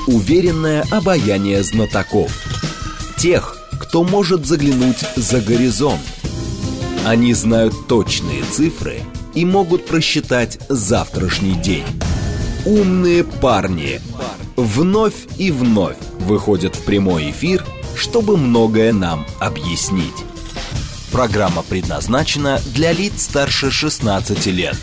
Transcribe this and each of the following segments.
уверенное обаяние знатоков. Тех, кто может заглянуть за горизонт. Они знают точные цифры и могут просчитать завтрашний день. Умные парни вновь и вновь выходят в прямой эфир, чтобы многое нам объяснить. Программа предназначена для лиц старше 16 лет.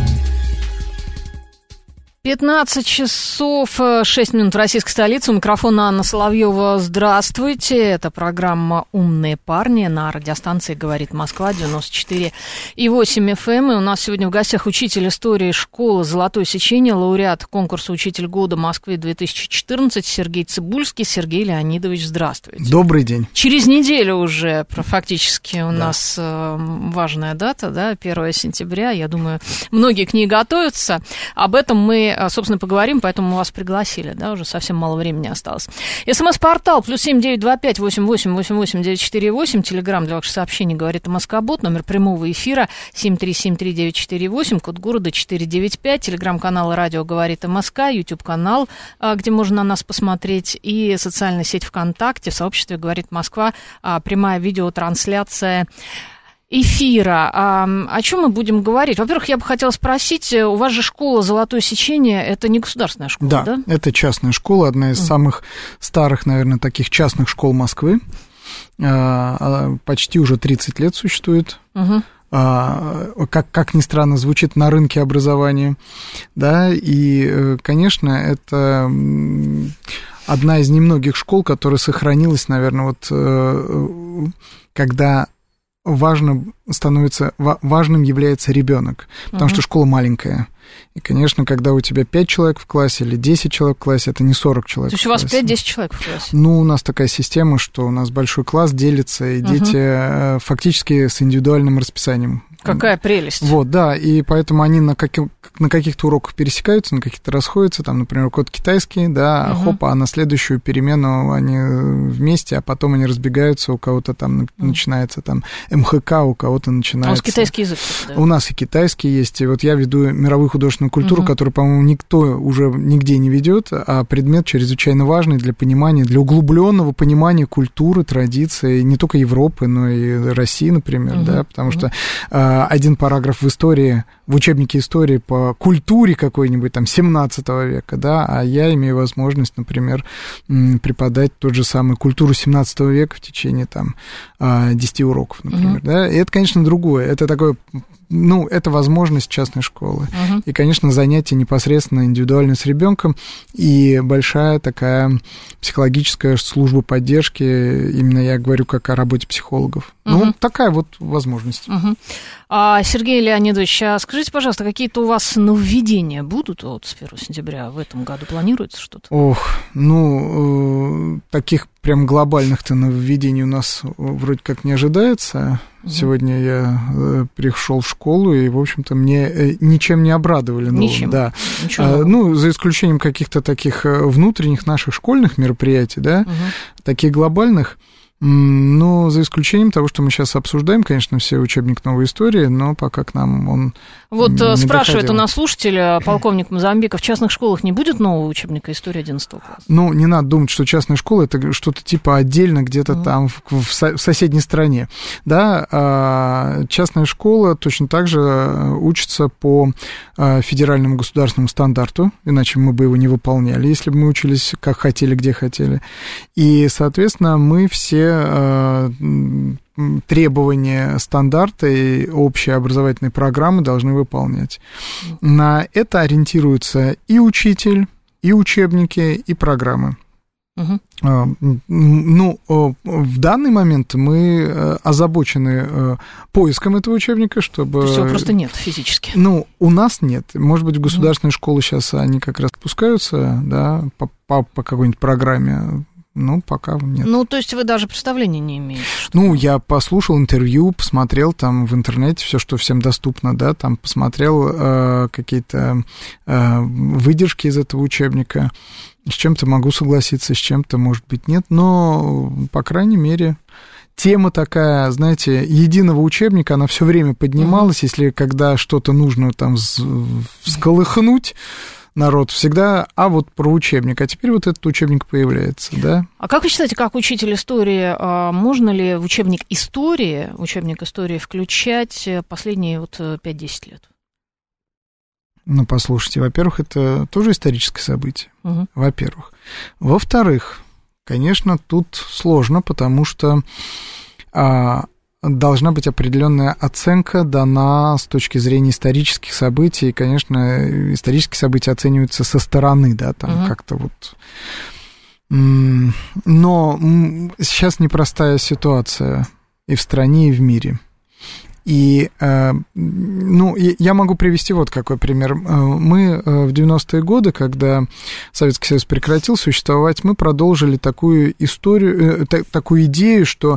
15 часов 6 минут в российской столице. У микрофона Анна Соловьева. Здравствуйте. Это программа «Умные парни» на радиостанции «Говорит Москва» 94,8 FM. И у нас сегодня в гостях учитель истории школы «Золотое сечение», лауреат конкурса «Учитель года Москвы» 2014 Сергей Цыбульский. Сергей Леонидович, здравствуйте. Добрый день. Через неделю уже фактически у нас важная дата, да, 1 сентября. Я думаю, многие к ней готовятся. Об этом мы, собственно, поговорим, поэтому мы вас пригласили, да, уже совсем мало времени осталось. СМС-портал +7 925 88 88 948, телеграмм для ваших сообщений «Говорит Москобот», номер прямого эфира 7373948, код города 495, телеграм-канал «Радио говорит МСК», YouTube-канал, где можно на нас посмотреть, и социальная сеть ВКонтакте, в сообществе «Говорит Москва», прямая видеотрансляция эфира. О чем мы будем говорить? Во-первых, я бы хотела спросить, у вас же школа «Золотое сечение», это не государственная школа, да? Да, это частная школа, одна из самых старых, наверное, таких частных школ Москвы. Почти уже 30 лет существует. Как ни странно, звучит на рынке образования. Да, и, конечно, это одна из немногих школ, которая сохранилась, наверное, вот когда важным является ребенок, потому что школа маленькая. И, конечно, когда у тебя 5 человек в классе или 10 человек в классе, это не 40 человек. То есть у вас 5-10 человек в классе? Ну, у нас такая система, что у нас большой класс делится, и дети фактически с индивидуальным расписанием. Какая прелесть. Вот, да, и поэтому они на каких-то уроках пересекаются, на каких-то расходятся, там, например, код китайский, да, а на следующую перемену они вместе, а потом они разбегаются, у кого-то там начинается там МХК, у кого-то начинается... А у вас китайский язык? Да? У нас и китайский есть, и вот я веду мировую художественную культуру, которую, по-моему, никто уже нигде не ведет, а предмет чрезвычайно важный для понимания, для углубленного понимания культуры, традиций, не только Европы, но и России, например, да, потому что один параграф в истории, в учебнике истории по культуре какой-нибудь там 17 века, да, а я имею возможность, например, преподать тот же самый культуру 17 века в течение там 10 уроков, например, да, и это, конечно, другое, это такое... Ну, это возможность частной школы. И, конечно, занятие непосредственно индивидуально с ребенком и большая такая психологическая служба поддержки, именно я говорю как о работе психологов. Ну, такая вот возможность. Сергей Леонидович, скажите, пожалуйста, какие-то у вас нововведения будут вот с 1 сентября в этом году? Планируется что-то? Ох, ну, таких прям глобальных-то нововведений у нас вроде как не ожидается. Сегодня я пришел в школу, и, в общем-то, мне ничем не обрадовали. Ничем? Да. Ну, за исключением каких-то таких внутренних наших школьных мероприятий, да, таких глобальных. Ну, за исключением того, что мы сейчас обсуждаем, конечно, все учебник новой истории, но пока к нам он вот не спрашивает доходил. у нас слушатель, полковник Мозамбиков, в частных школах не будет нового учебника истории 11 класса? Ну, не надо думать, что частная школа – это что-то типа отдельно где-то там в соседней стране. Да, частная школа точно так же учится по федеральному государственному стандарту, иначе мы бы его не выполняли, если бы мы учились как хотели, где хотели. И, соответственно, мы все требования, стандарты общей образовательной программы должны выполнять. На это ориентируются и учитель, и учебники, и программы. Ну, в данный момент мы озабочены поиском этого учебника, чтобы... То есть его просто нет физически? Ну, у нас нет. Может быть, в государственные школы сейчас они как раз пускаются, да, по какой-нибудь программе. Ну, пока нет. Ну, то есть вы даже представления не имеете? Ну, я послушал интервью, посмотрел там в интернете все, что всем доступно, да, там посмотрел какие-то выдержки из этого учебника. С чем-то могу согласиться, с чем-то, может быть, нет, но, по крайней мере, тема такая, знаете, единого учебника, она все время поднималась, если когда что-то нужно там всколыхнуть, народ всегда, а вот про учебник, а теперь вот этот учебник появляется, да. А как вы считаете, как учитель истории, можно ли в учебник истории включать последние вот 5-10 лет? Ну, послушайте, во-первых, это тоже историческое событие, во-первых. Во-вторых, конечно, тут сложно, потому что должна быть определенная оценка дана с точки зрения исторических событий. И, конечно, исторические события оцениваются со стороны, да, там как-то вот. Но сейчас непростая ситуация и в стране, и в мире. И, ну, я могу привести вот какой пример. Мы в 90-е годы, когда Советский Союз прекратил существовать, мы продолжили такую историю, такую идею, что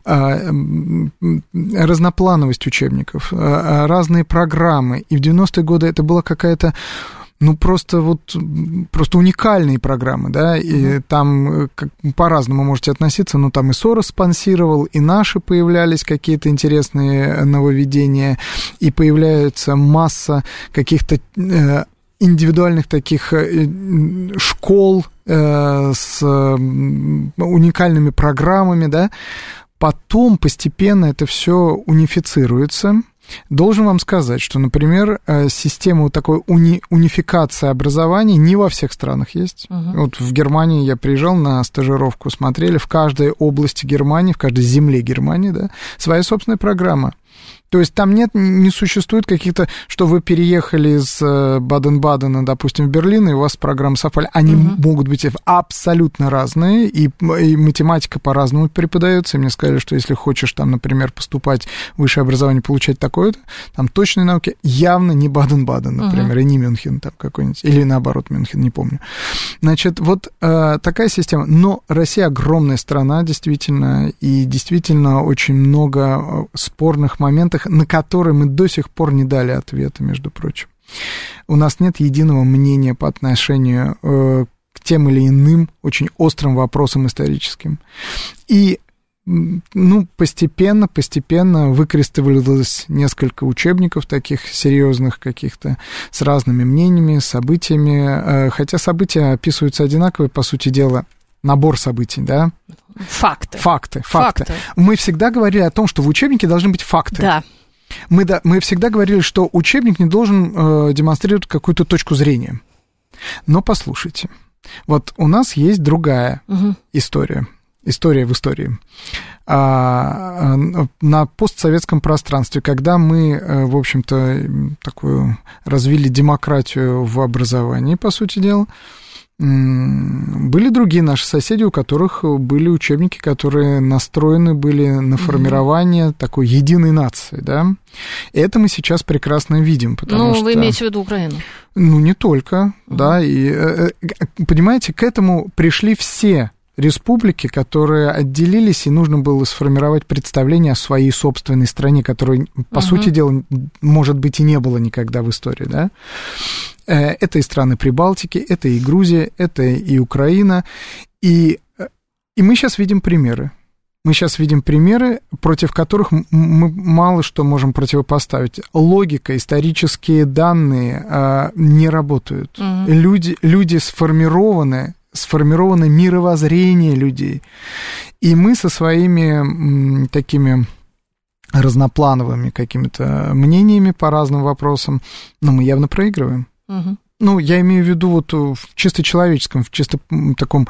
разноплановость учебников, разные программы. И в 90-е годы это была какая-то... Ну, просто уникальные программы, да, и там по-разному можете относиться, но там и Сорос спонсировал, и наши появлялись какие-то интересные нововведения, и появляется масса каких-то индивидуальных таких школ с уникальными программами, да. Потом постепенно это все унифицируется. Должен вам сказать, что, например, система вот такой унификации образования не во всех странах есть. Вот в Германии я приезжал на стажировку, смотрели, в каждой области Германии, в каждой земле Германии, да, своя собственная программа. То есть там не существует каких-то, что вы переехали из Баден-Бадена, допустим, в Берлин, и у вас программы совпали. Они могут быть абсолютно разные, и математика по-разному преподается. И мне сказали, что если хочешь, там, например, поступать в высшее образование, получать такое-то, там точные науки явно не Баден-Баден, например, и не Мюнхен там какой-нибудь, или наоборот Мюнхен, не помню. Значит, вот такая система. Но Россия огромная страна, действительно, и действительно очень много спорных моментов, на которые мы до сих пор не дали ответа, между прочим. У нас нет единого мнения по отношению к тем или иным очень острым вопросам историческим. И, ну, постепенно выкристаллизовалось несколько учебников таких серьезных каких-то, с разными мнениями, событиями, хотя события описываются одинаково, по сути дела, набор событий, да? Факты. Мы всегда говорили о том, что в учебнике должны быть факты. Да. Мы всегда говорили, что учебник не должен демонстрировать какую-то точку зрения. Но послушайте, вот у нас есть другая история в истории. На постсоветском пространстве, когда мы, в общем-то, такую развили демократию в образовании, по сути дела, были другие наши соседи, у которых были учебники, которые настроены были на формирование такой единой нации, да. И это мы сейчас прекрасно видим, потому что... вы имеете в виду Украину? Ну, не только, да, и, понимаете, к этому пришли все республики, которые отделились, и нужно было сформировать представление о своей собственной стране, которой, по сути дела, может быть, и не было никогда в истории, да. Это и страны Прибалтики, это и Грузия, это и Украина, и мы сейчас видим примеры. Против которых мы мало что можем противопоставить. Логика, исторические данные не работают. Люди сформировано мировоззрение людей. И мы со своими такими разноплановыми какими-то мнениями по разным вопросам, мы явно проигрываем. Ну, я имею в виду вот в чисто человеческом, в чисто таком...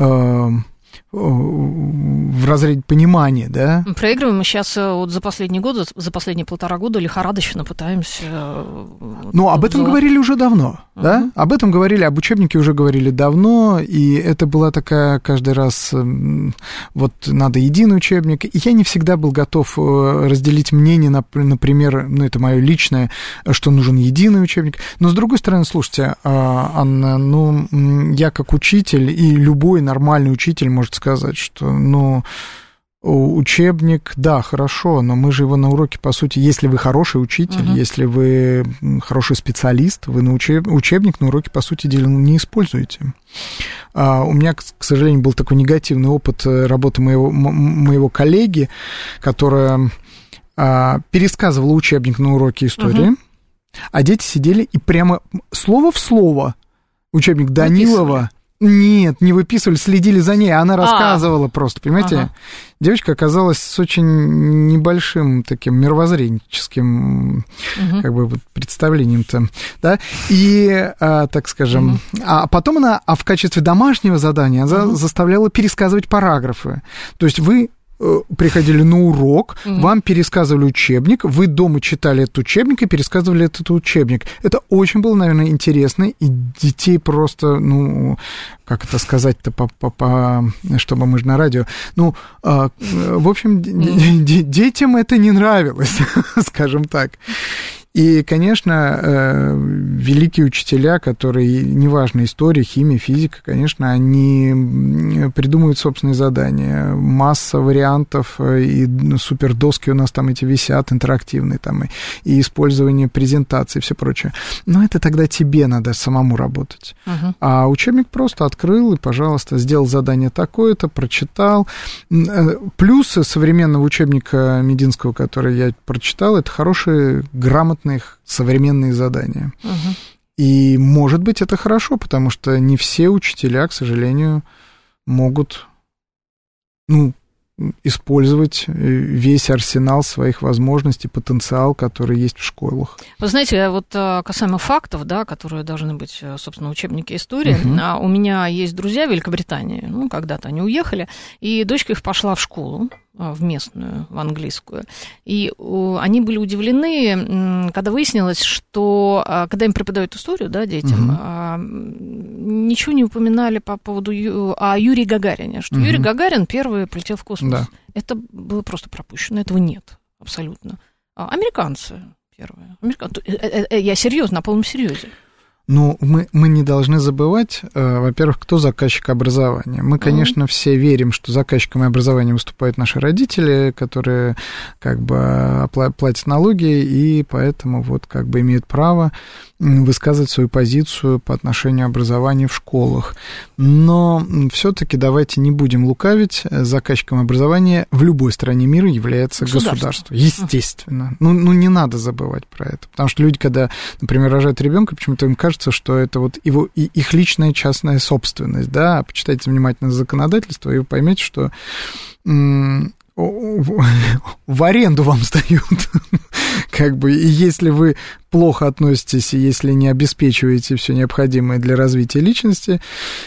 в разрезе понимания, да? Проигрываем мы сейчас вот за последние 1,5 года лихорадочно пытаемся... Ну, об этом говорили уже давно, да? Об этом говорили, об учебнике уже говорили давно, и это была такая каждый раз, вот надо единый учебник, и я не всегда был готов разделить мнение, например, ну, это мое личное, что нужен единый учебник, но, с другой стороны, слушайте, Анна, ну, я как учитель, и любой нормальный учитель может сказать, что, ну, учебник, да, хорошо, но мы же его на уроке, по сути, если вы хороший учитель, если вы хороший специалист, вы учебник на уроке, по сути дела, не используете. У меня, к сожалению, был такой негативный опыт работы моего коллеги, которая пересказывала учебник на уроке истории, а дети сидели и прямо слово в слово учебник Данилова. Нет, не выписывали, следили за ней, она рассказывала просто, понимаете? Девочка оказалась с очень небольшим таким мировоззренческим как бы представлением-то, да, и, так скажем, а потом она в качестве домашнего задания она заставляла пересказывать параграфы, то есть вы приходили на урок, вам пересказывали учебник, вы дома читали этот учебник и пересказывали этот учебник. Это очень было, наверное, интересно, и детей просто, ну, как это сказать-то, чтобы мы же на радио, ну, в общем, детям это не нравилось, скажем так. И, конечно, великие учителя, которые, неважно, история, химия, физика, конечно, они придумывают собственные задания. Масса вариантов, и супердоски у нас там эти висят, интерактивные, там, и использование презентаций, и все прочее. Но это тогда тебе надо самому работать. А учебник просто открыл и, пожалуйста, сделал задание такое-то, прочитал. Плюсы современного учебника Мединского, который я прочитал, это хорошие, грамотные, современные задания. И, может быть, это хорошо, потому что не все учителя, к сожалению, могут, ну, использовать весь арсенал своих возможностей, потенциал, который есть в школах. Вы знаете, вот касаемо фактов, да, которые должны быть, собственно, в учебнике истории, у меня есть друзья в Великобритании, ну, когда-то они уехали, и дочка их пошла в школу, в местную, в английскую. И они были удивлены, когда выяснилось, что, когда им преподают историю, да, детям, ничего не упоминали по поводу о Юрии Гагарине, что Юрий Гагарин первый полетел в космос. Да. Это было просто пропущено, этого нет абсолютно. Американцы первые. Я серьезно, на полном серьезе. Ну, мы не должны забывать, во-первых, кто заказчик образования. Мы, конечно, все верим, что заказчиками образования выступают наши родители, которые как бы платят налоги, и поэтому вот как бы имеют право высказывать свою позицию по отношению образования в школах. Но все-таки давайте не будем лукавить, заказчиком образования в любой стране мира является государство. Естественно. Ну, не надо забывать про это. Потому что люди, когда, например, рожают ребенка, почему-то им кажется, что это вот их личная частная собственность. Да? Почитайте внимательно законодательство, и вы поймете, что в аренду вам сдают, как бы, и если вы плохо относитесь, и если не обеспечиваете все необходимое для развития личности,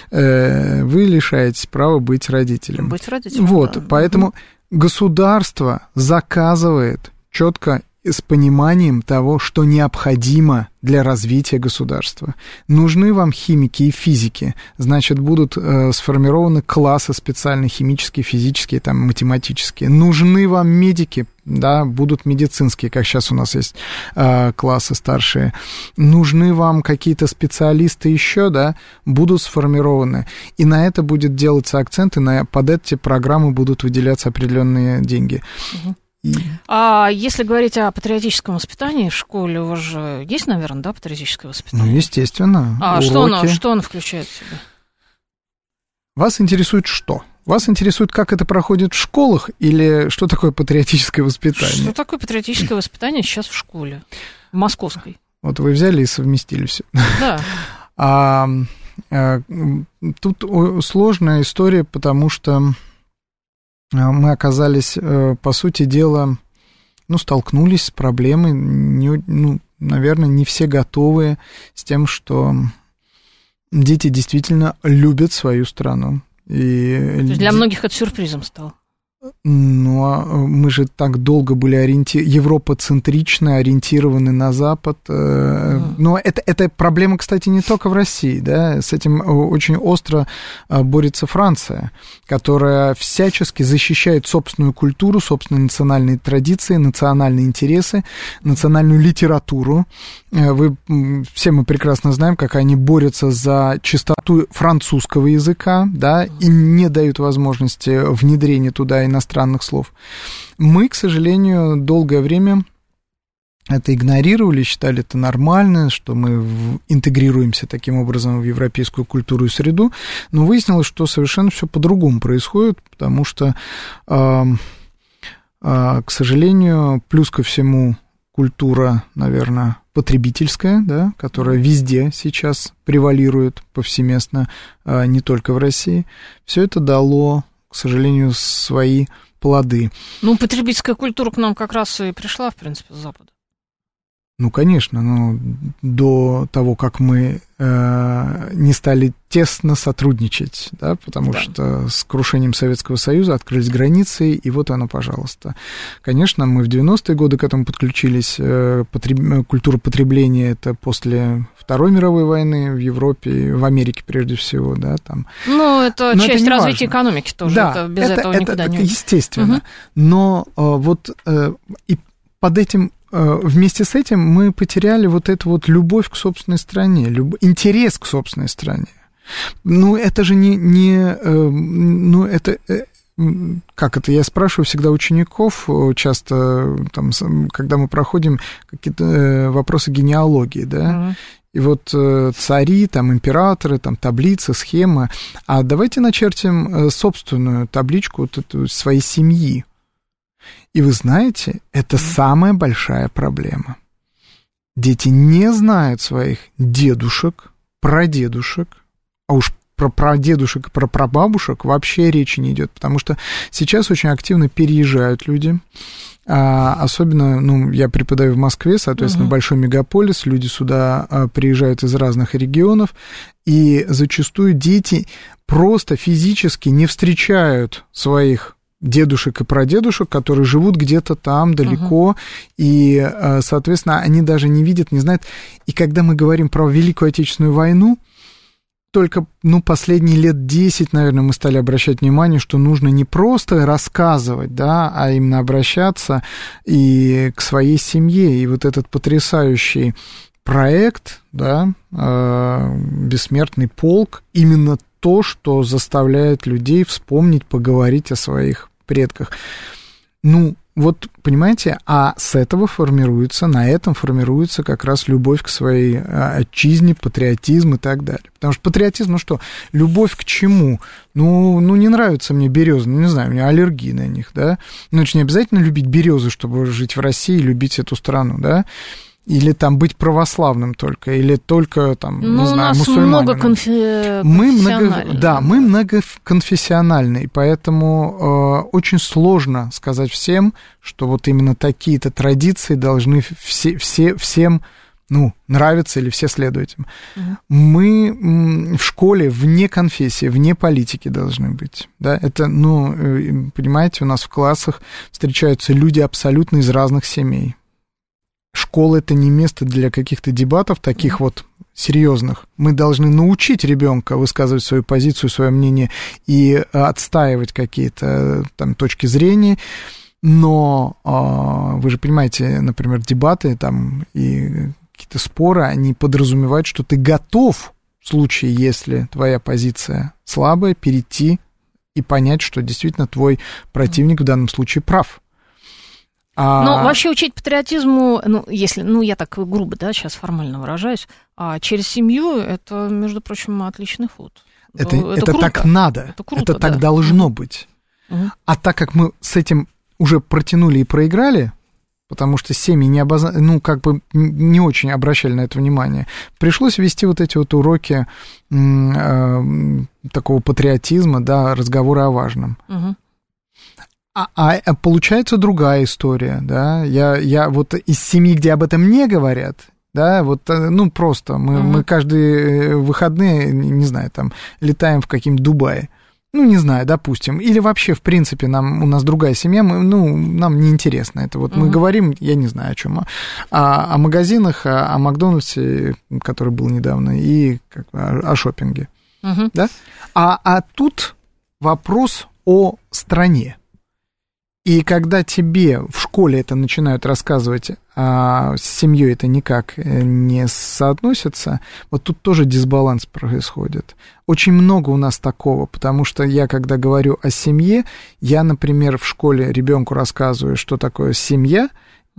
вы лишаетесь права быть родителем. Быть родителем, вот, да. Поэтому государство заказывает четко с пониманием того, что необходимо для развития государства. Нужны вам химики и физики, значит, будут сформированы классы специальные, химические, физические, там, математические. Нужны вам медики, да, будут медицинские, как сейчас у нас есть классы старшие. Нужны вам какие-то специалисты еще, да, будут сформированы. И на это будет делаться акцент, и под эти программы будут выделяться определенные деньги. А если говорить о патриотическом воспитании в школе, у вас же есть, наверное, да, патриотическое воспитание? Ну, естественно. А что оно включает в себя? Вас интересует что? Вас интересует, как это проходит в школах, или что такое патриотическое воспитание? Что такое патриотическое воспитание сейчас в школе, в московской? Вот вы взяли и совместили все. Да. Тут сложная история, потому что мы оказались, по сути дела, столкнулись с проблемой, наверное, не все готовы с тем, что дети действительно любят свою страну. То есть для многих это сюрпризом стало? Ну, а мы же так долго были европоцентрично ориентированы на Запад. Но это проблема, кстати, не только в России, да, с этим очень остро борется Франция, которая всячески защищает собственную культуру, собственные национальные традиции, национальные интересы, национальную литературу. Все мы прекрасно знаем, как они борются за чистоту французского языка, да, и не дают возможности внедрения туда иностранных слов. Мы, к сожалению, долгое время это игнорировали, считали это нормально, что мы интегрируемся таким образом в европейскую культуру и среду, но выяснилось, что совершенно все по-другому происходит, потому что, к сожалению, плюс ко всему, культура, наверное, потребительская, да, которая везде сейчас превалирует повсеместно, не только в России, все это дало, к сожалению, свои плоды. Ну, потребительская культура к нам как раз и пришла, в принципе, с Запада. Ну, конечно, но до того, как мы не стали тесно сотрудничать, да, потому что с крушением Советского Союза открылись границы, и вот оно, пожалуйста. Конечно, мы в 90-е годы к этому подключились. Культура потребления — это после Второй мировой войны в Европе, в Америке прежде всего, да, там. Ну, это часть развития экономики тоже, да, это без этого никуда не... Естественно, но вот и под этим... Вместе с этим мы потеряли вот эту вот любовь к собственной стране, интерес к собственной стране. Ну, это же ну, это... Как это? Я спрашиваю всегда учеников, часто, там, когда мы проходим какие-то вопросы генеалогии, да, и вот цари, там, императоры, там, таблицы, схемы, а давайте начертим собственную табличку вот эту своей семьи. И вы знаете, это самая большая проблема. Дети не знают своих дедушек, прадедушек, а уж про прадедушек и про прабабушек вообще речи не идет, потому что сейчас очень активно переезжают люди, особенно, ну, я преподаю в Москве, соответственно, большой мегаполис, люди сюда приезжают из разных регионов, и зачастую дети просто физически не встречают своих дедушек и прадедушек, которые живут где-то там далеко, и, соответственно, они даже не видят, не знают. И когда мы говорим про Великую Отечественную войну, только, ну, последние лет 10, наверное, мы стали обращать внимание, что нужно не просто рассказывать, да, а именно обращаться и к своей семье. И вот этот потрясающий проект, да, «Бессмертный полк», именно то, что заставляет людей вспомнить, поговорить о своих предках. Ну, вот, понимаете, а с этого формируется, на этом формируется как раз любовь к своей отчизне, патриотизм и так далее. Потому что патриотизм, ну что, любовь к чему? Ну, не нравятся мне березы, ну, не знаю, у меня аллергия на них, да? Ну, это же не обязательно любить березы, чтобы жить в России и любить эту страну, да? Или там быть православным только, или только там, не знаю, мусульманином. Мы многоконфессиональные, поэтому очень сложно сказать всем, что вот именно такие-то традиции должны всем, ну, нравиться или все следуют им. Мы в школе вне конфессии, вне политики должны быть. Да? Это, ну, понимаете, у нас в классах встречаются люди абсолютно из разных семей. Школа — это не место для каких-то дебатов таких вот серьезных. Мы должны научить ребенка высказывать свою позицию, свое мнение и отстаивать какие-то там точки зрения. Но вы же понимаете, например, дебаты там и какие-то споры, они подразумевают, что ты готов в случае, если твоя позиция слабая, перейти и понять, что действительно твой противник в данном случае прав. Ну, вообще учить патриотизму, ну, если, ну, я так грубо, да, сейчас формально выражаюсь, через семью, это, между прочим, отличный ход. Это так надо, это, круто, это так должно быть. А так как мы с этим уже протянули и проиграли, потому что семьи ну, как бы не очень обращали на это внимание, пришлось вести вот эти вот уроки такого патриотизма, да, разговоры о важном. А получается другая история, да, я вот из семьи, где об этом не говорят, да, вот, ну, просто мы каждые выходные, не знаю, там, летаем в каким-то Дубае, ну, не знаю, допустим, или вообще, в принципе, у нас другая семья, нам неинтересно это, вот мы говорим, я не знаю о чем, о магазинах, о Макдональдсе, который был недавно, и о шопинге, да, а тут вопрос о стране. И когда тебе в школе это начинают рассказывать, а с семьей это никак не соотносится, вот тут тоже дисбаланс происходит. Очень много у нас такого, потому что я, когда говорю о семье, я, например, в школе ребенку рассказываю, что такое семья,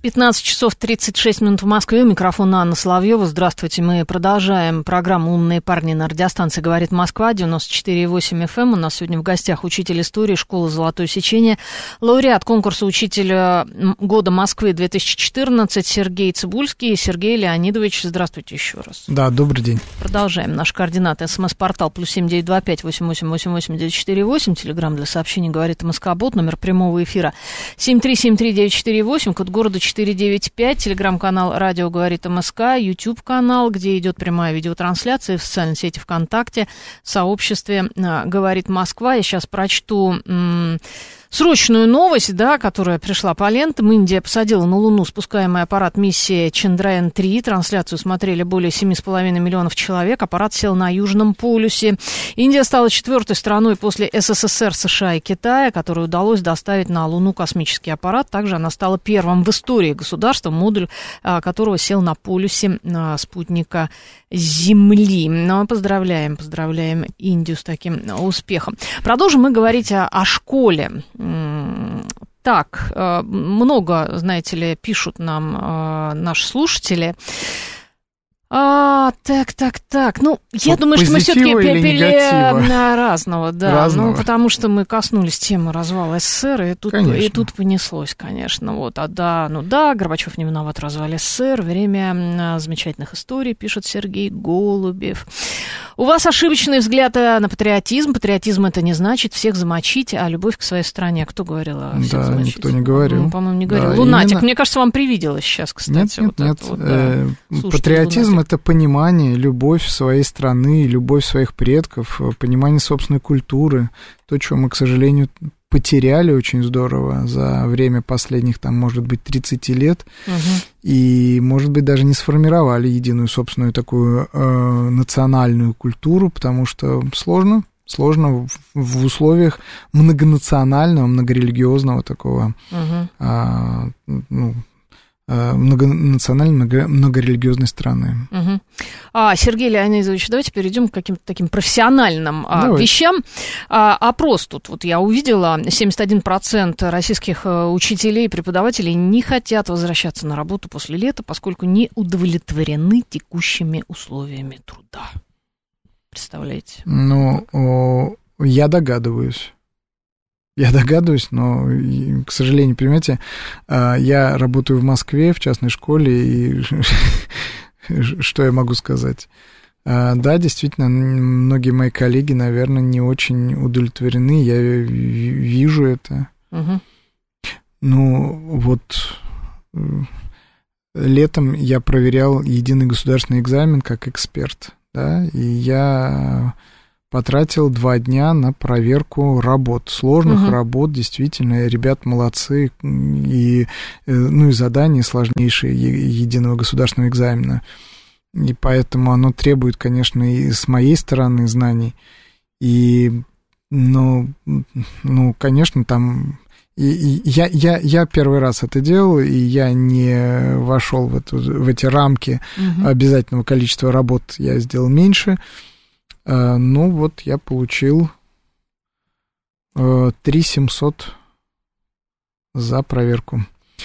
15 часов 36 минут в Москве. У микрофона Анна Соловьева. Здравствуйте. Мы продолжаем программу «Умные парни» на радиостанции «Говорит Москва», 94,8 FM. У нас сегодня в гостях учитель истории школы «Золотое сечение», лауреат конкурса «Учитель года Москвы» 2014 Сергей Цыбульский. Сергей Леонидович, здравствуйте еще раз. Да, добрый день. Продолжаем. Наш координат. СМС-портал +7 925 8888 948. Телеграмм для сообщений «Говорит МСК-бот». Номер прямого эфира 7373948. Код города 495, телеграм-канал «Радио говорит МСК», YouTube-канал, где идет прямая видеотрансляция, в социальной сети ВКонтакте, в сообществе «Говорит Москва». Я сейчас прочту срочную новость, да, которая пришла по лентам. Индия посадила на Луну спускаемый аппарат миссии Чандраян-3. Трансляцию смотрели более 7,5 миллионов человек. Аппарат сел на Южном полюсе. Индия стала 4-й страной после СССР, США и Китая, которой удалось доставить на Луну космический аппарат. Также она стала первым в истории государством, модуль которого сел на полюсе спутника Земли. Ну, поздравляем Индию с таким успехом. Продолжим мы говорить о школе. Так, много, знаете ли, пишут нам наши слушатели. Так. Ну, я думаю, что мы все-таки пили разного, да. Разного. Ну, потому что мы коснулись темы развала СССР, и тут понеслось, конечно. Вот, Горбачев не виноват в развале СССР. Время замечательных историй, пишет Сергей Голубев. У вас ошибочный взгляд на патриотизм. Патриотизм — это не значит всех замочить, а любовь к своей стране. Кто говорил о всех замочить? Никто не говорил. По-моему, не говорил. Да, Лунатик, именно... мне кажется, вам привиделось сейчас, кстати. Нет. Патриотизм — это понимание, любовь своей страны, любовь своих предков, понимание собственной культуры. То, чего мы, к сожалению, потеряли очень здорово за время последних, там, может быть, 30 лет, и, может быть, даже не сформировали единую собственную такую национальную культуру, потому что сложно в условиях многонационального, многорелигиозного такого, многонациональной, многорелигиозной страны. Сергей Леонидович, давайте перейдем к каким-то таким профессиональным вещам. Опрос тут, вот я увидела, 71% российских учителей и преподавателей не хотят возвращаться на работу после лета, поскольку не удовлетворены текущими условиями труда. Представляете? Ну, я догадываюсь, но, к сожалению, понимаете, я работаю в Москве в частной школе, и что я могу сказать? Да, действительно, многие мои коллеги, наверное, не очень удовлетворены, я вижу это. Ну, вот летом я проверял единый государственный экзамен как эксперт, да, и я... потратил 2 дня на проверку работ, сложных работ, действительно, ребят молодцы, и задания сложнейшие единого государственного экзамена, и поэтому оно требует, конечно, и с моей стороны знаний, и, конечно, там... И я первый раз это делал, и я не вошел в эти рамки обязательного количества работ, я сделал меньше. Ну, вот я получил 3700 за проверку.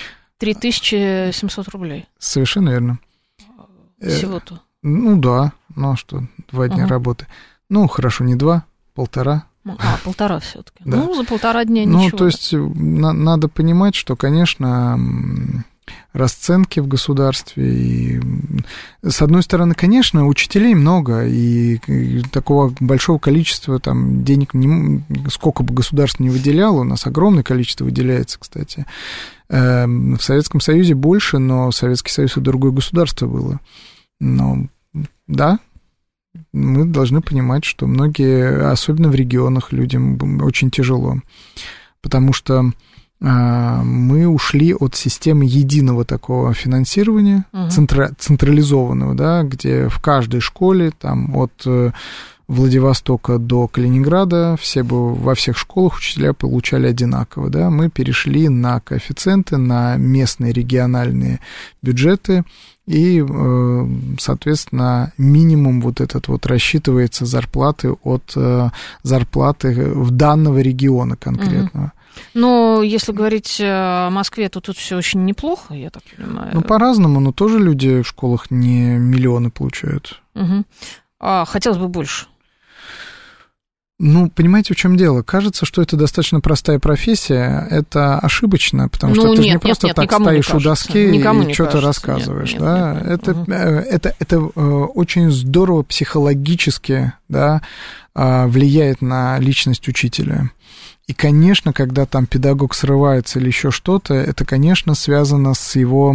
3700 рублей. Совершенно верно. Всего-то. Ну, да. Ну, а что, 2 дня работы. Ну, хорошо, не 2, 1,5. 1,5 все-таки. Да. Ну, за 1,5 дня ничего. Ну, то есть, надо понимать, что, конечно... расценки в государстве. И, с одной стороны, конечно, учителей много, и такого большого количества там, денег, сколько бы государство ни выделяло, у нас огромное количество выделяется, кстати. В Советском Союзе больше, но Советский Союз и другое государство было. Но, да, мы должны понимать, что многие, особенно в регионах, людям очень тяжело, потому что мы ушли от системы единого такого финансирования, централизованного, да, где в каждой школе, там, от Владивостока до Калининграда, во всех школах учителя получали одинаково, да, мы перешли на коэффициенты, на местные региональные бюджеты, И, соответственно, минимум вот этот вот рассчитывается зарплаты от зарплаты в данного региона конкретного. Но если говорить о Москве, то тут все очень неплохо, я так понимаю. Ну, по-разному, но тоже люди в школах не миллионы получают. Хотелось бы больше. Ну, понимаете, в чем дело? Кажется, что это достаточно простая профессия. Это ошибочно, потому что ты же не просто так стоишь у доски и что-то рассказываешь. Это очень здорово психологически, да, влияет на личность учителя. И, конечно, когда там педагог срывается или еще что-то, это, конечно, связано с его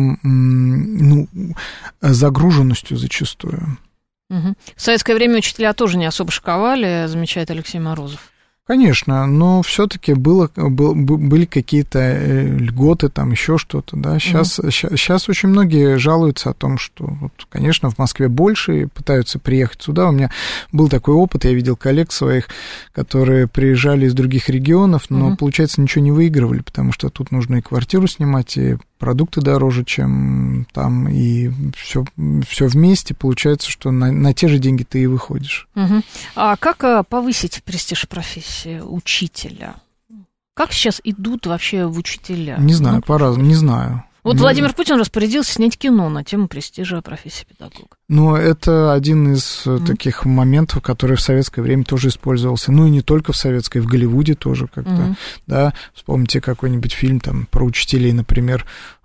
загруженностью зачастую. В советское время учителя тоже не особо шиковали, замечает Алексей Морозов. Конечно, но все-таки были какие-то льготы, там еще что-то, да. Сейчас очень многие жалуются о том, что, вот, конечно, в Москве больше и пытаются приехать сюда. У меня был такой опыт, я видел коллег своих, которые приезжали из других регионов, но, получается, ничего не выигрывали, потому что тут нужно и квартиру снимать, и продукты дороже, чем там, и все вместе. Получается, что на те же деньги ты и выходишь. А как повысить престиж профессии учителя? Как сейчас идут вообще в учителя? Не знаю, по-разному, не знаю. Вот Владимир Путин распорядился снять кино на тему престижа профессии педагога. Ну, это один из таких моментов, который в советское время тоже использовался. Ну, и не только в советское, в Голливуде тоже как-то, да. Вспомните какой-нибудь фильм там про учителей, например,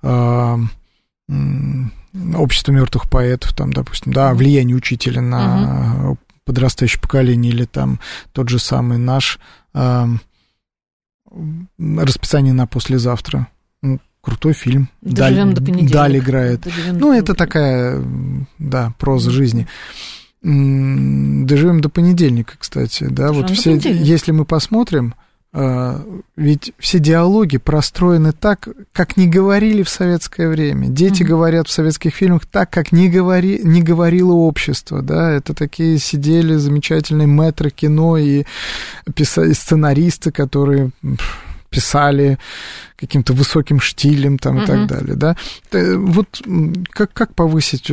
«Общество мертвых поэтов», там, допустим, да, влияние учителя на подрастающее поколение, или там тот же самый наш «Расписание на послезавтра». Крутой фильм. Доживем до понедельника. Даль играет. Ну, это такая, да, проза жизни. Доживем до понедельника, кстати. Да, вот все, если мы посмотрим, ведь все диалоги простроены так, как не говорили в советское время. Дети говорят в советских фильмах так, как не говорило общество. Да? Это такие сидели замечательные мэтры кино и сценаристы, которые писали каким-то высоким штилем там, и так далее, да. Вот как повысить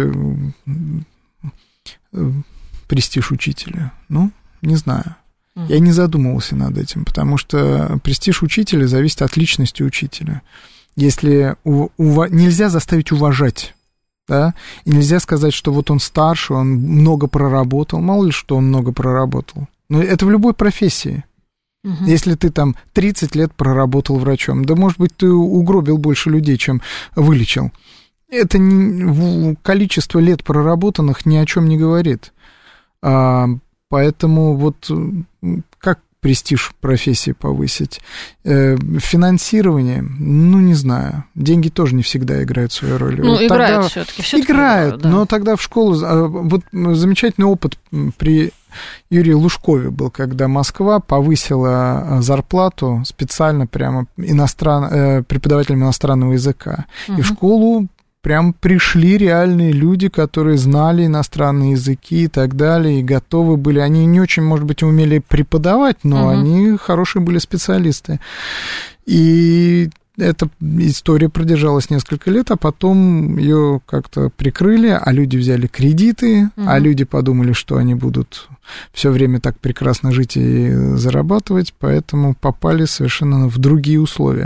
престиж учителя? Ну, не знаю. Я не задумывался над этим, потому что престиж учителя зависит от личности учителя. Если нельзя заставить уважать, да, и нельзя сказать, что вот он старше, он много проработал, мало ли что он много проработал. Но это в любой профессии. Если ты там 30 лет проработал врачом, да, может быть, ты угробил больше людей, чем вылечил. Это количество лет проработанных ни о чем не говорит. Поэтому вот как престиж профессии повысить? Финансирование, ну, не знаю. Деньги тоже не всегда играют свою роль. Ну, вот играют все-таки. Играют, да. Но тогда в школу... Вот замечательный опыт при Юрии Лужкове был, когда Москва повысила зарплату специально прямо преподавателям иностранного языка. И в школу прям пришли реальные люди, которые знали иностранные языки и так далее, и готовы были. Они не очень, может быть, умели преподавать, но они хорошие были специалисты. И эта история продержалась несколько лет, а потом ее как-то прикрыли, а люди взяли кредиты, а люди подумали, что они будут все время так прекрасно жить и зарабатывать, поэтому попали совершенно в другие условия.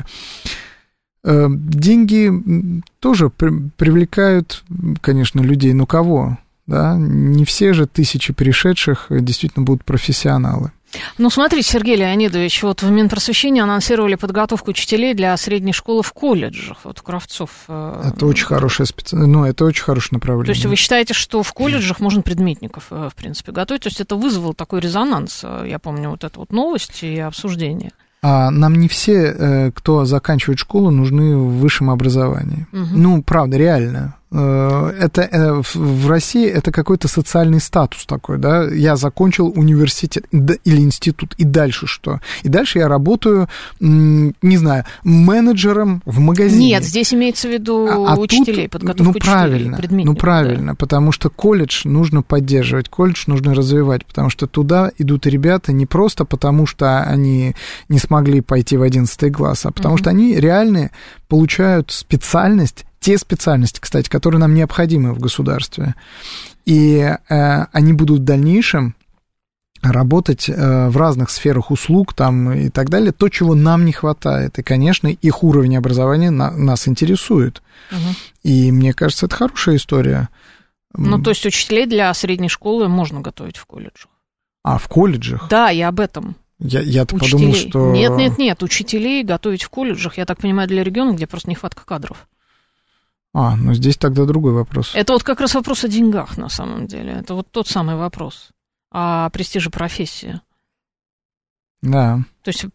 Деньги тоже привлекают, конечно, людей, но кого? Да? Не все же тысячи пришедших действительно будут профессионалы. Ну, смотрите, Сергей Леонидович, вот в Минпросвещении анонсировали подготовку учителей для средней школы в колледжах. Вот Кравцов. Это очень хорошее это очень хорошее направление. То есть вы считаете, что в колледжах можно предметников, в принципе, готовить? То есть это вызвало такой резонанс, я помню, вот эту вот новость и обсуждение. Нам не все, кто заканчивает школу, нужны в высшем образовании. Ну, правда, реально. Это в России это какой-то социальный статус такой, да, я закончил университет или институт, и дальше что? И дальше я работаю, не знаю, менеджером в магазине. Нет, здесь имеется в виду учителей, подготовку учителей, предметников. Ну, правильно, потому что колледж нужно поддерживать, колледж нужно развивать, потому что туда идут ребята не просто потому, что они не смогли пойти в 11 класс, а потому что они реальные получают специальность, те специальности, кстати, которые нам необходимы в государстве, и они будут в дальнейшем работать в разных сферах услуг там, и так далее, то, чего нам не хватает. И, конечно, их уровень образования нас интересует. И мне кажется, это хорошая история. Ну, то есть учителей для средней школы можно готовить в колледжах. А, в колледжах? Да, я об этом. Я-то подумал, что... Нет, учителей готовить в колледжах, я так понимаю, для регионов, где просто нехватка кадров. Ну здесь тогда другой вопрос. Это вот как раз вопрос о деньгах, на самом деле. Это вот тот самый вопрос о престиже профессии. Да. То есть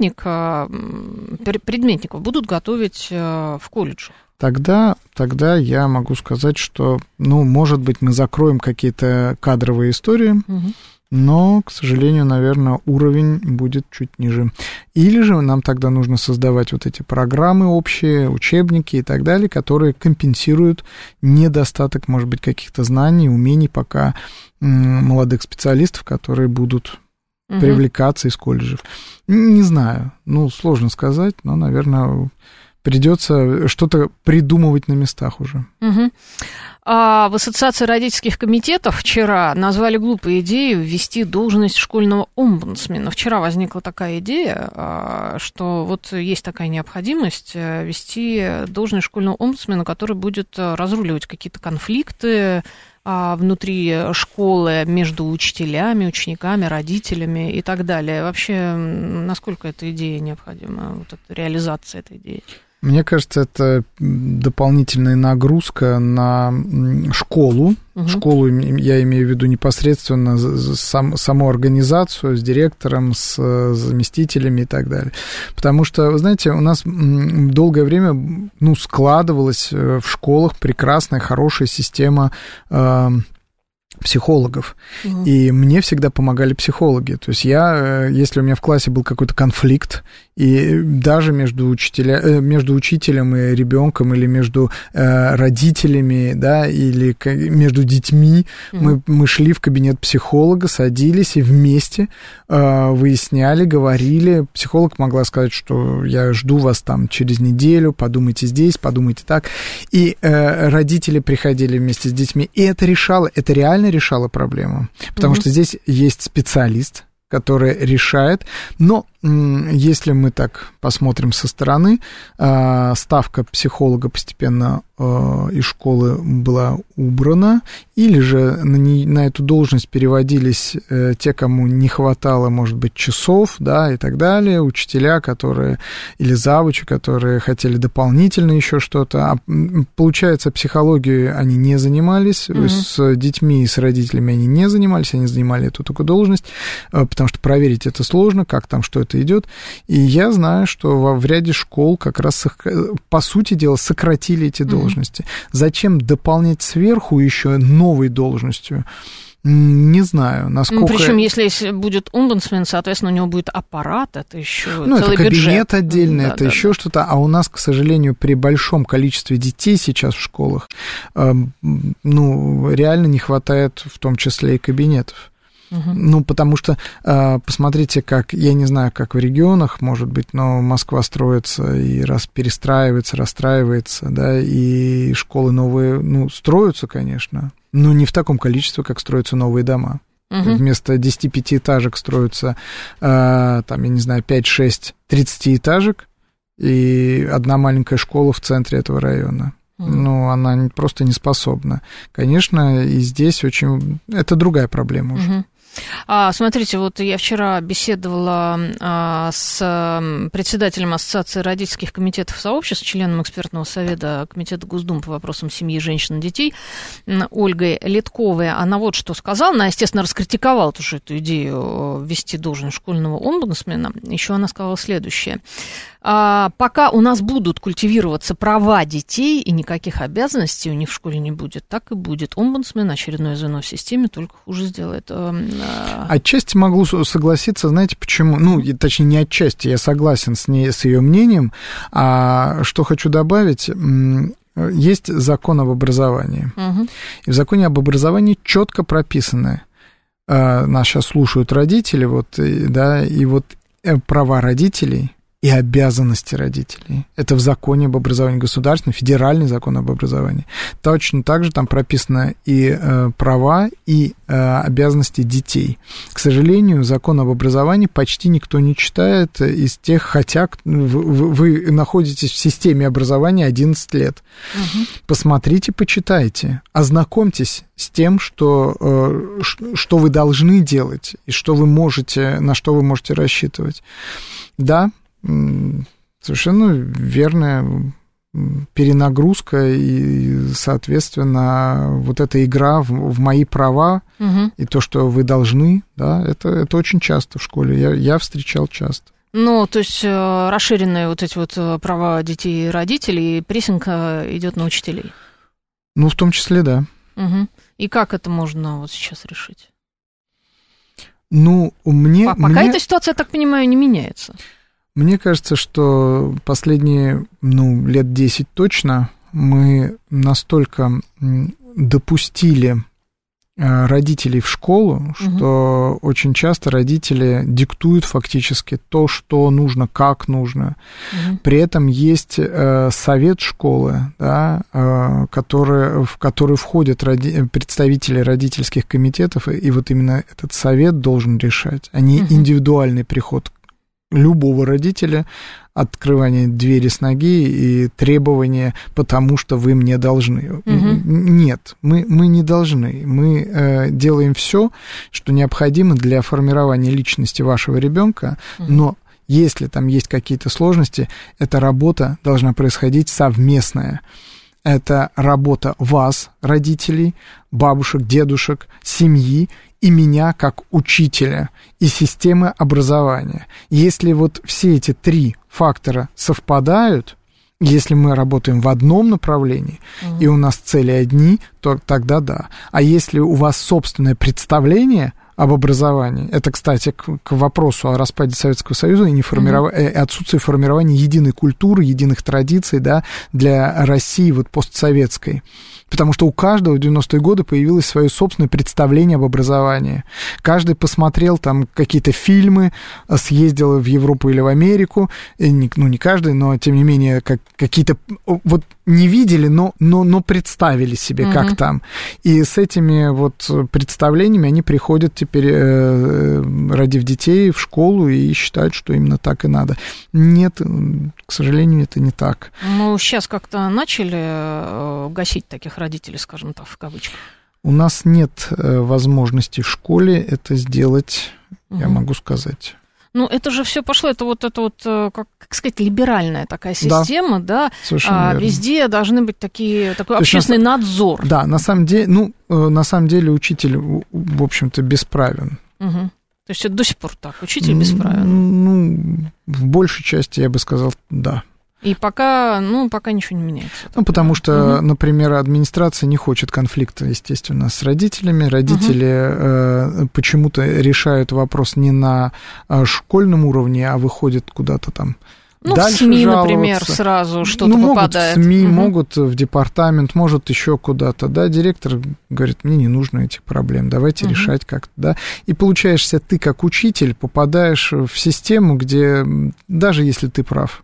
предметников будут готовить в колледжах. Тогда я могу сказать, что, может быть, мы закроем какие-то кадровые истории, но, к сожалению, наверное, уровень будет чуть ниже. Или же нам тогда нужно создавать вот эти программы общие, учебники и так далее, которые компенсируют недостаток, может быть, каких-то знаний, умений пока молодых специалистов, которые будут привлекаться из колледжев. Не знаю, сложно сказать, но, наверное, придется что-то придумывать на местах уже. В Ассоциации родительских комитетов вчера назвали глупой идеей ввести должность школьного омбудсмена. Вчера возникла такая идея, что вот есть такая необходимость ввести должность школьного омбудсмена, который будет разруливать какие-то конфликты внутри школы между учителями, учениками, родителями и так далее. Вообще, насколько эта идея необходима, вот эта реализация этой идеи? Мне кажется, это дополнительная нагрузка на школу. Школу я имею в виду непосредственно саму организацию с директором, с заместителями и так далее. Потому что, вы знаете, у нас долгое время складывалась в школах прекрасная, хорошая система психологов, и мне всегда помогали психологи. То есть если у меня в классе был какой-то конфликт, и даже между учителем и ребенком, или между родителями, да, или между детьми, мы шли в кабинет психолога, садились и вместе выясняли, говорили. Психолог могла сказать, что я жду вас там через неделю, подумайте здесь, подумайте так. И родители приходили вместе с детьми, и это реально решало проблему, потому что здесь есть специалист, который решает, но если мы так посмотрим со стороны, ставка психолога постепенно из школы была убрана, или же на эту должность переводились те, кому не хватало, может быть, часов, да, и так далее, учителя, или завучи, которые хотели дополнительно еще что-то. Получается, психологией они не занимались, с детьми и с родителями они не занимались, они занимали эту только должность, потому что проверить это сложно, как там, что это идет. И я знаю, что в ряде школ как раз, по сути дела, сократили эти должности. Зачем дополнять сверху еще новой должностью? Не знаю, насколько... Причем, если будет омбудсмен, соответственно, у него будет аппарат, это еще целый это кабинет бюджет. Отдельный, это еще что-то. А у нас, к сожалению, при большом количестве детей сейчас в школах, реально не хватает в том числе и кабинетов. Потому что, посмотрите, я не знаю, как в регионах, может быть, но Москва строится и перестраивается, расстраивается, да, и школы новые, строятся, конечно, но не в таком количестве, как строятся новые дома. Вместо 10 пятиэтажек строятся, я не знаю, 5-6 30-этажек и одна маленькая школа в центре этого района. Она просто не способна. Конечно, и здесь это другая проблема уже. Смотрите, вот я вчера беседовала с председателем Ассоциации родительских комитетов сообществ, членом экспертного совета Комитета Госдумы по вопросам семьи, женщин и детей Ольгой Литковой. Она вот что сказала. Она, естественно, раскритиковала тоже эту идею ввести должность школьного омбудсмена. Еще она сказала следующее. Пока у нас будут культивироваться права детей и никаких обязанностей у них в школе не будет, так и будет. Омбудсмен, очередное звено в системе, только хуже сделает. Отчасти могу согласиться, знаете, почему? Точнее, не отчасти, я согласен с ее мнением. А что хочу добавить, есть закон об образовании. И в законе об образовании четко прописаны, нас сейчас слушают родители, и права родителей и обязанности родителей. Это в законе об образовании государственном, федеральный закон об образовании. Точно так же там прописано и права, и обязанности детей. К сожалению, закон об образовании почти никто не читает из тех, хотя вы находитесь в системе образования 11 лет. Угу. Посмотрите, почитайте, ознакомьтесь с тем, что вы должны делать, и что вы можете, на что вы можете рассчитывать. Да, совершенно верная перенагрузка и, соответственно, вот эта игра в мои права и то, что вы должны, да, это очень часто в школе, я встречал часто. Ну, то есть расширенные вот эти вот права детей и родителей, и прессинг идет на учителей? Ну, в том числе, да. Угу. И как это можно вот сейчас решить? Ну, пока эта ситуация, я так понимаю, не меняется. Мне кажется, что последние, лет 10 точно мы настолько допустили родителей в школу, что очень часто родители диктуют фактически то, что нужно, как нужно. При этом есть совет школы, да, в который входят представители родительских комитетов, и вот именно этот совет должен решать, а не индивидуальный приход любого родителя, открывание двери с ноги и требования, потому что вы мне должны. Нет, мы не должны. Мы делаем все, что необходимо для формирования личности вашего ребенка, но если там есть какие-то сложности, эта работа должна происходить совместная. Это работа вас, родителей, бабушек, дедушек, семьи, и меня как учителя, и системы образования. Если вот все эти 3 фактора совпадают, если мы работаем в одном направлении, и у нас цели одни, то тогда да. А если у вас собственное представление об образовании, это, кстати, к вопросу о распаде Советского Союза и отсутствии формирования единой культуры, единых традиций, да, для России вот постсоветской. Потому что у каждого в 90-е годы появилось свое собственное представление об образовании. Каждый посмотрел там какие-то фильмы, съездил в Европу или в Америку. Не каждый, но тем не менее какие-то вот не видели, но представили себе, как там. И с этими вот представлениями они приходят теперь, родив детей, в школу и считают, что именно так и надо. Нет, к сожалению, это не так. Ну, сейчас как-то начали гасить таких родителей, скажем так, в кавычках. У нас нет возможности в школе это сделать, я могу сказать. Ну, это же все пошло, это вот, как сказать, либеральная такая система, да? Везде должны быть такой общественный надзор. Да, на самом деле учитель, в общем-то, бесправен. То есть это до сих пор так, учитель бесправен? Ну, в большей части, я бы сказал, да. И пока ничего не меняется. Потому что, например, администрация не хочет конфликта, естественно, с родителями. Родители почему-то решают вопрос не на школьном уровне, а выходят куда-то там дальше в СМИ, жаловаться. например, сразу что-то попадает. Могут в СМИ, могут в департамент, может еще куда-то, да, директор говорит, мне не нужно этих проблем, давайте решать как-то, да, и получаешься ты как учитель, попадаешь в систему, где даже если ты прав,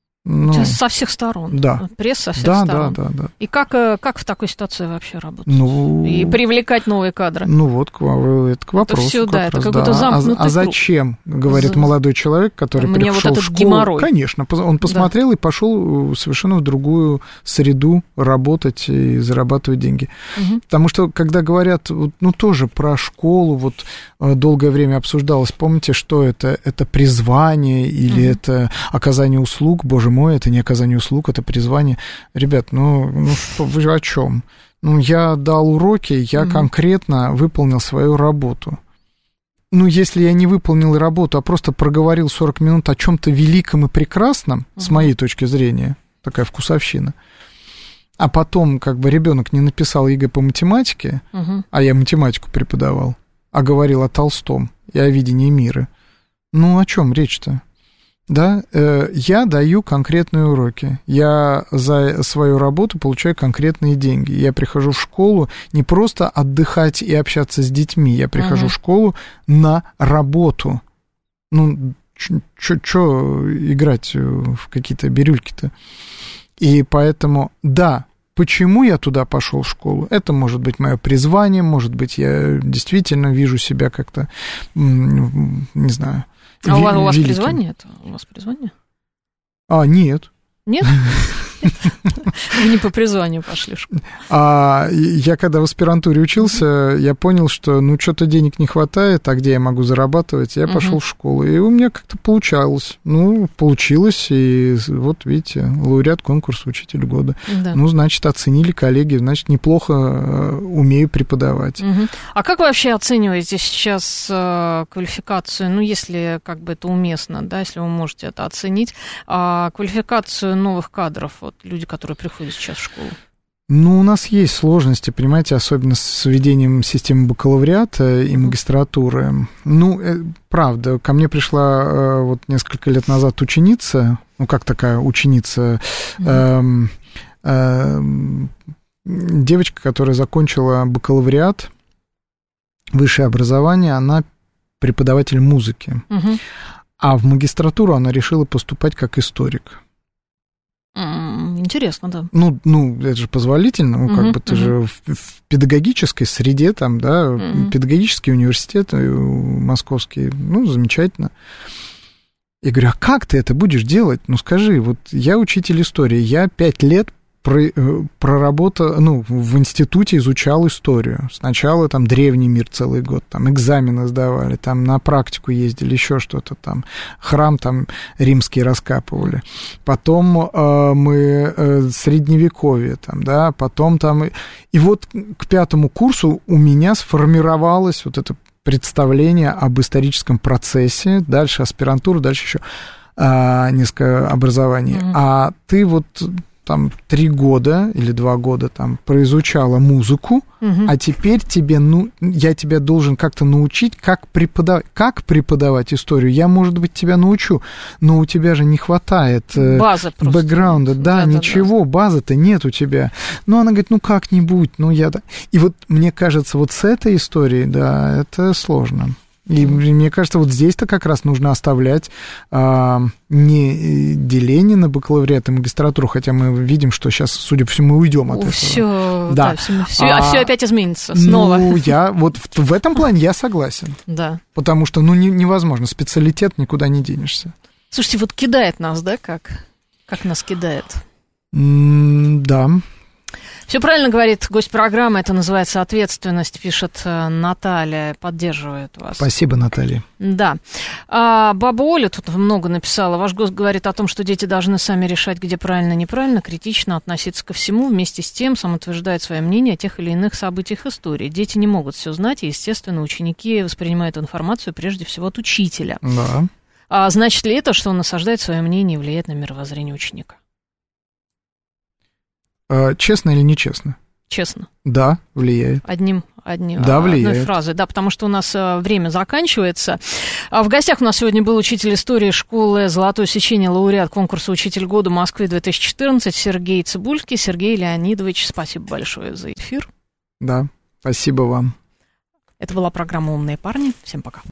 со всех сторон. Да. Пресс со всех сторон. Да. И как в такой ситуации вообще работать? И привлекать новые кадры? Это к вопросу. Это все, это какой-то замкнутый круг. Зачем, говорит молодой человек, который пришел в школу. Геморрой. Конечно, он посмотрел и пошел совершенно в другую среду работать и зарабатывать деньги. Потому что, когда говорят, тоже про школу, долгое время обсуждалось, помните, что это? Это призвание или это оказание услуг? Боже мой, это не оказание услуг, это призвание. Ребят, что вы о чем? Я дал уроки, я конкретно выполнил свою работу. Если я не выполнил работу, а просто проговорил 40 минут о чем-то великом и прекрасном, с моей точки зрения, такая вкусовщина, а потом ребенок не написал ЕГЭ по математике, а я математику преподавал, а говорил о Толстом и о видении мира. О чем речь-то? Да, я даю конкретные уроки, я за свою работу получаю конкретные деньги. Я прихожу в школу не просто отдыхать и общаться с детьми, я прихожу в школу на работу. чё играть в какие-то бирюльки-то? И поэтому, да, почему я туда пошел в школу? Это может быть мое призвание, может быть, я действительно вижу себя как-то, не знаю. А у вас призвание? Это у вас призвание? Нет. Нет? Вы не по призванию пошли в школу. Я когда в аспирантуре учился, я понял, что, что-то денег не хватает, а где я могу зарабатывать? Я пошел в школу, и у меня как-то получалось. Получилось, и вот, видите, лауреат конкурса «Учитель года». Да. Значит, оценили коллеги, значит, неплохо умею преподавать. А как вы вообще оцениваете сейчас квалификацию, если как бы это уместно, да, если вы можете это оценить, квалификацию новых кадров, вот люди, которые приходят сейчас в школу? У нас есть сложности, понимаете, особенно с введением системы бакалавриата и магистратуры. Правда, ко мне пришла вот несколько лет назад ученица, как такая ученица, девочка, которая закончила бакалавриат, высшее образование, она преподаватель музыки. А в магистратуру она решила поступать как историк. Интересно, да. Это же позволительно, ты же в педагогической среде, там, да, педагогический университет московский, замечательно. Я говорю, а как ты это будешь делать? Скажи, вот я учитель истории, я 5 лет проработал, в институте изучал историю. Сначала там древний мир целый год, там экзамены сдавали, там на практику ездили, еще что-то там, храм там римский раскапывали. Потом мы средневековье там, да, потом там... И вот к 5-му курсу у меня сформировалось вот это представление об историческом процессе, дальше аспирантура, дальше еще несколько образований. А ты вот... там 3 года или 2 года там произучала музыку, а теперь тебе, я тебя должен как-то научить, как преподавать историю. Я, может быть, тебя научу, но у тебя же не хватает бэкграунда. Да, ничего, базы-то нет у тебя. Она говорит, как-нибудь, И вот мне кажется, вот с этой историей, да, это сложно. И мне кажется, вот здесь-то как раз нужно оставлять не деление на бакалавриат и магистратуру, хотя мы видим, что сейчас, судя по всему, уйдем от этого. Все опять изменится снова. Я вот в этом плане я согласен. Да. Потому что, невозможно, специалитет никуда не денешься. Слушайте, вот кидает нас, да, как нас кидает? Да. Все правильно говорит гость программы, это называется ответственность, пишет Наталья, поддерживает вас. Спасибо, Наталья. Да. Баба Оля тут много написала. Ваш гость говорит о том, что дети должны сами решать, где правильно, неправильно, критично относиться ко всему, вместе с тем сам утверждает свое мнение о тех или иных событиях истории. Дети не могут все знать, и, естественно, ученики воспринимают информацию прежде всего от учителя. Да. Значит ли это, что он насаждает свое мнение и влияет на мировоззрение ученика? Честно или нечестно? Честно. Да, влияет. Одной фразой. Да, потому что у нас время заканчивается. В гостях у нас сегодня был учитель истории школы «Золотое сечение», лауреат конкурса «Учитель года Москвы 2014» Сергей Цыбульский. Сергей Леонидович, спасибо большое за эфир. Да, спасибо вам. Это была программа «Умные парни». Всем пока.